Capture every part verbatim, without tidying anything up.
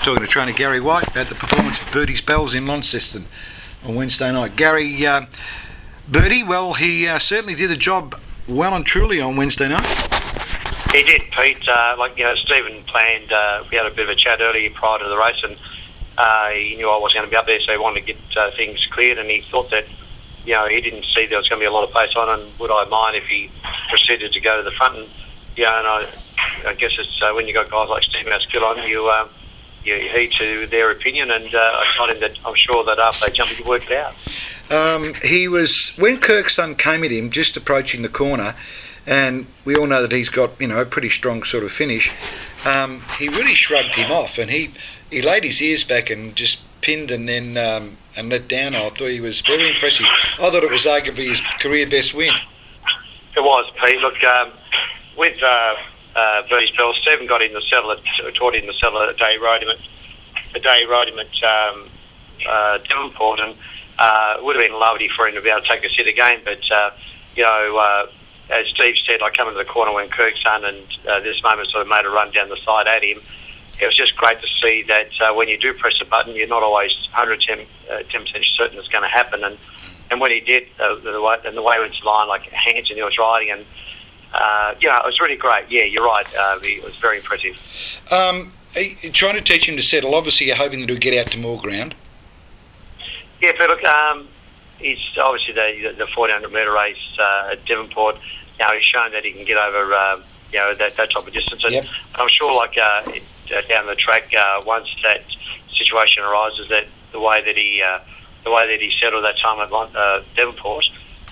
talking to trainer Gary White about the performance of Birdie's Bells in Launceston on Wednesday night. Gary, uh, Birdie, well, he uh, certainly did the job well and truly on Wednesday night. He did, Pete. Uh, like, you know, Stephen planned, uh, we had a bit of a chat earlier prior to the race, and uh, he knew I wasn't going to be up there, so he wanted to get uh, things cleared, and he thought that, you know, he didn't see there was going to be a lot of pace on, and would I mind if he proceeded to go to the front? And, you know, and I, I guess it's uh, when you got guys like Stephen Askell, you um, you heed to their opinion, and uh, I told him that I'm sure that after they jump, he worked it out. Um, he was, when Kirkstone came at him, just approaching the corner, and we all know that he's got, you know, a pretty strong sort of finish, um, he really shrugged him off, and he, he laid his ears back and just pinned and then um, and let down. I thought he was very impressive. I thought it was arguably his career best win. It was, Pete. Look, um, with uh, uh, Birdie's Bells, Stephen got in the saddle, at, taught him the saddle a day rode him at, a day rode him at um, uh, Devonport, and uh, it would have been lovely for him to be able to take a sit again, but, uh, you know, uh, as Steve said, I come into the corner when Kirk's done, and uh, this moment sort of made a run down the side at him. It was just great to see that uh, when you do press a button, you're not always one hundred ten percent certain it's going to happen. And, and when he did, uh, the way, and the way it went to line, like hands and he was riding, and uh, yeah, it was really great. Yeah, you're right. Uh, it was very impressive. Um, are you trying to teach him to settle? Obviously, you're hoping that he'll get out to more ground. Yeah, but look, um, he's obviously the the fourteen hundred metre race uh, at Devonport. You know, he's shown that he can get over, uh, you know, that, that type of distance. And yep. I'm sure, like uh, it, uh, down the track, uh, once that situation arises, that the way that he, uh, the way that he settled that time at uh, Devonport,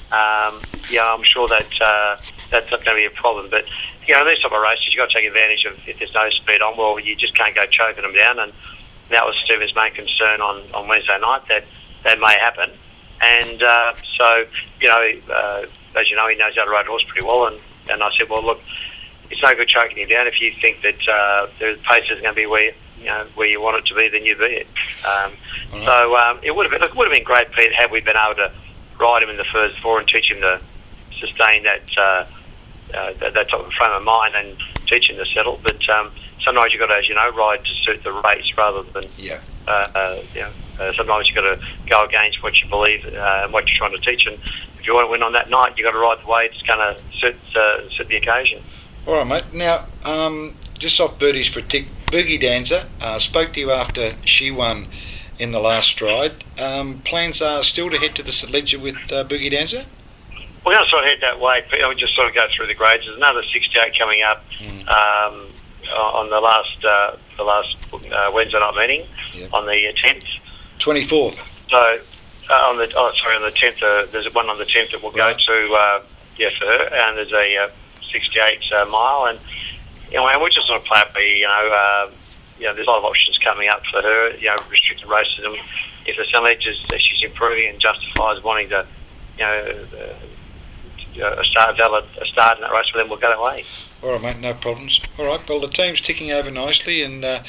um, yeah, I'm sure that uh, that's not going to be a problem. But you know, these type of races, you've got to take advantage of. If there's no speed on, well, you just can't go choking them down, and that was Stephen's main concern on, on Wednesday night, that that may happen. And uh, so, you know, uh, as you know, he knows how to ride a horse pretty well, and, and I said, well, look, it's no good choking him down. If you think that uh, the pace is going to be where you know where you want it to be, then you be it. Um, right. So um, it would have been look, it would have been great, Pete, had we been able to ride him in the first four and teach him to sustain that uh, uh, that, that type of frame of mind and teach him to settle. But um, sometimes you've got to, as you know, ride to suit the race rather than yeah. uh, uh, you know. Uh, sometimes you've got to go against what you believe uh, and what you're trying to teach. And if you want to win on that night, you've got to ride the way it's going to suit, uh, suit the occasion. All right, mate. Now, um, just off Birdie's for a tick, Boogie Dancer uh, spoke to you after she won in the last stride. Um, plans are still to head to the St Leger with uh, Boogie Dancer? We're going to sort of head that way. We'll just sort of go through the grades. There's another sixty-eight coming up mm. um, on the last uh, the last uh, Wednesday night meeting yep. on the tenth. twenty-fourth. So uh, on the oh sorry on the tenth, uh, there's one on the tenth that we'll right. go to uh, yeah for her, and there's a uh, sixty-eight uh, mile, and you know, and we're just on a play. You know, uh, you know, there's a lot of options coming up for her. You know, restricted races, and if the St Leger's she's improving and justifies wanting to, you know, uh, a start valid a start in that race, well, then we'll go that way. All right, mate, no problems. All right, well, the team's ticking over nicely, and. Uh,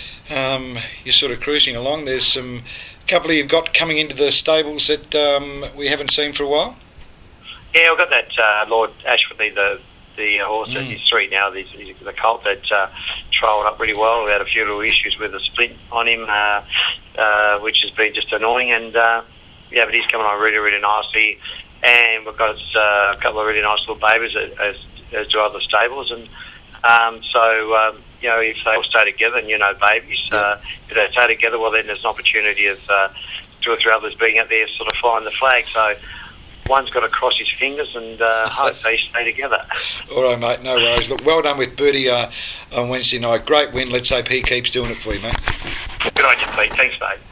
Um, you're sort of cruising along. There's some couple of you've got coming into the stables that um, we haven't seen for a while. Yeah, we've got that uh, Lord Ashworthy, the the horse that mm. he's three now, the, the colt that uh, trialled up really well. We had a few little issues with the splint on him, uh, uh, which has been just annoying. And uh, yeah, but he's coming on really, really nicely. And we've got uh, a couple of really nice little babies, as, as do other stables. And um, so. Um, You know, if they all stay together, and you know, babies, yeah. uh, if they stay together, well, then there's an opportunity of uh, two or three others being out there, sort of flying the flag. So one's got to cross his fingers and uh, hope they stay together. All right, mate. No worries. Look, well done with Birdie uh, on Wednesday night. Great win. Let's hope he keeps doing it for you, mate. Good on you, Pete. Thanks, mate.